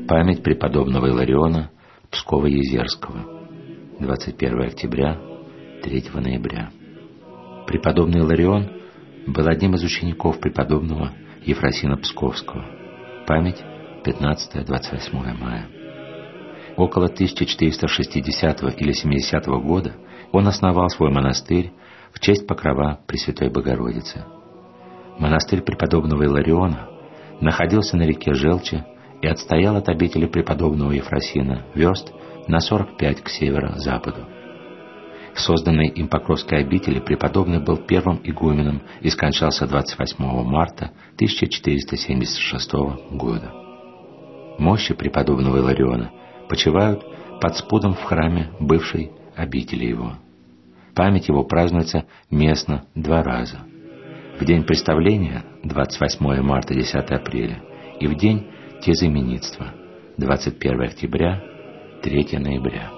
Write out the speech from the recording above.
Память преподобного Илариона Пскова-Езерского. 21 октября, 3 ноября. Преподобный Иларион был одним из учеников преподобного Ефросина Псковского. Память 15-28 мая. Около 1460 или 70 года он основал свой монастырь в честь покрова Пресвятой Богородицы. Монастырь преподобного Илариона находился на реке Желчи и отстоял от обители преподобного Ефросина верст на 45 к северо-западу. В созданной им Покровской обители преподобный был первым игуменом и скончался 28 марта 1476 года. Мощи преподобного Илариона почивают под спудом в храме бывшей обители его. Память его празднуется местно 2 раза. В день представления 28 марта 10 апреля и в день тезаименитства 21 октября 3 ноября.